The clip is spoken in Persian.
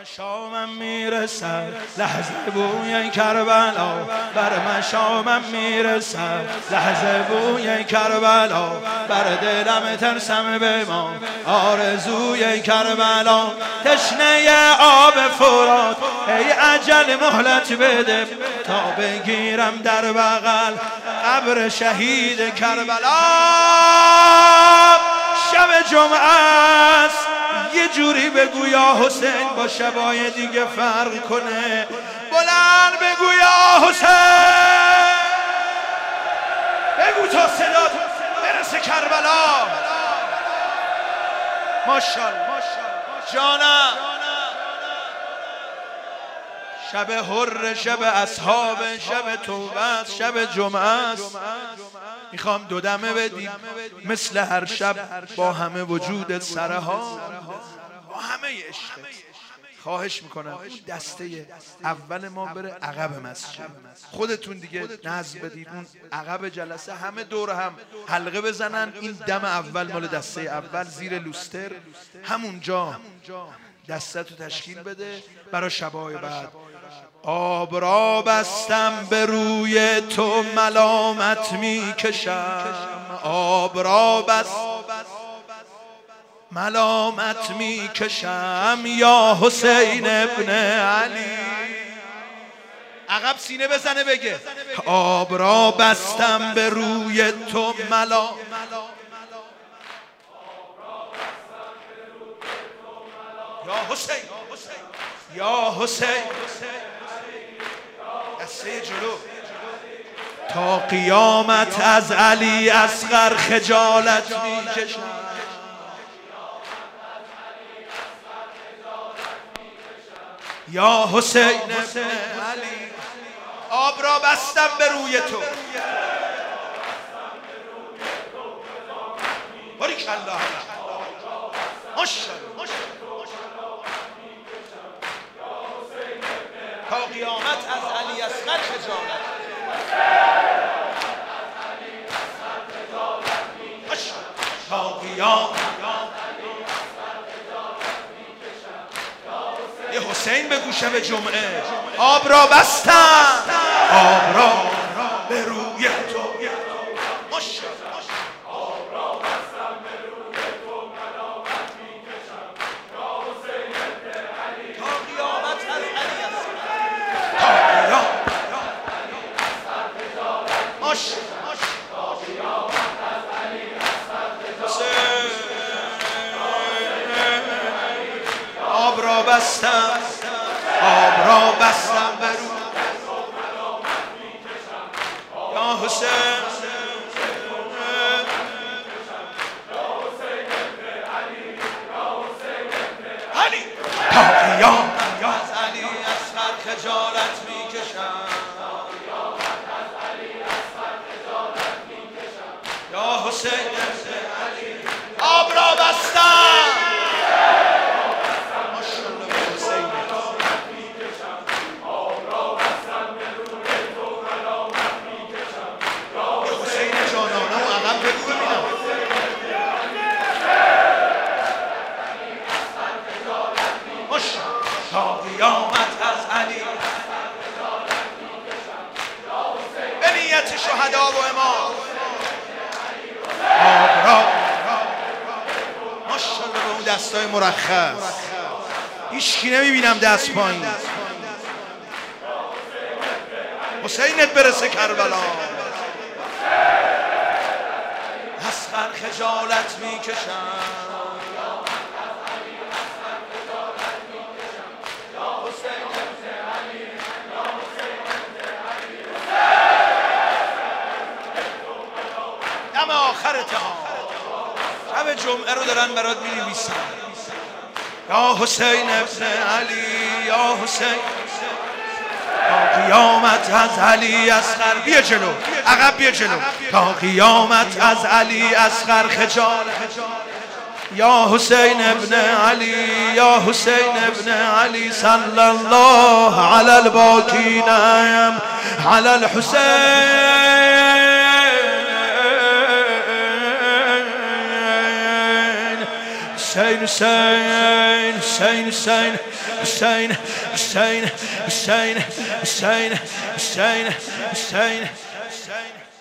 مشامم میرسد لحظه بوی کربلا، بر مشامم میرسد لحظه بوی کربلا، بر دلم ترسم بما آرزوی کربلا. تشنه آب فرات ای اجل مهلت بده، تا بگیرم در بغل قبر شهید کربلا. شب جمعه است یه جوری بگو یا حسین با شبای دیگه فرق کنه، بلند بگو یا حسین، بگو تا صدا برسه کربلا. ماشاءالله جانم. شب حر، شب اصحاب، شب توبه است، شب جمعه است. میخوام دو دمه بدیم مثل هر شب با همه وجود سرها، با همه عشق. خواهش میکنم اون دسته اول ما بره عقب مسجد، خودتون دیگه نظم بدید اون عقب جلسه همه دور هم حلقه بزنن. این دم اول مال دسته اول زیر لوستر، همونجا دستتو تشکیل بده برای شبای بعد. آب را بستم به روی تو ملامت میکشم، آب را بستم ملامت میکشم یا حسین ابن علی. عقب سینه بزنه بگه آب را بستم به روی تو ملامت، یا حسین یا حسین، دسته جلو. تا قیامت از علی اصغر خجالت میکشم، یا حسین ابن علی. آب را بستم به روی تو، باریکالله ماشاءالله. تا قیامت از علی اصغر خجالت، تا قیامت یه حسین بگو شب جمعه. آب را بستم، آب را به روی تو، ماشاءالله. آب را بستم به روی تو ملامت میکشم، یا حسین ابن علی. تا قیامت از علی اصغر، تا قیامت ماشاءالله. تا قیامت از علی اصغر، آب را بستم، آب را بستم به روی یا حسین، علی. تا قیامت از علی اصغر خجالت میکشم، یا حسین علی. آب را بستم، تا قیامت از علی به نیت شهدا و امام. آب را ماشاءالله به اون دستای مرخص، هیچکی نمیبینم دست پایین. حسینت برسه کربلا. اصغر خجالت میکشم، دم آخر اتهام. شب جمعه رو دارن برات می‌نویسن، یا حسین ابن علی، یا حسین. تا قیامت از علی اصغر، بیا جلو عقب، بیا جلو. تا قیامت از علی اصغر خجالت، یا حسین ابن علی، یا حسین ابن علی. صلی الله علی الباکین علی الحسین. حسین حسین حسین حسین حسین حسین حسین حسین حسین حسین حسین